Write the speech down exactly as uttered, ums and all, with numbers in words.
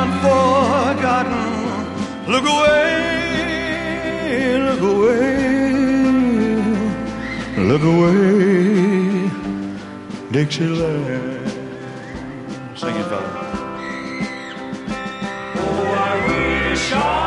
forgotten. Look away, look away, look away, Dixieland. Sing it, fella. Oh, I wish I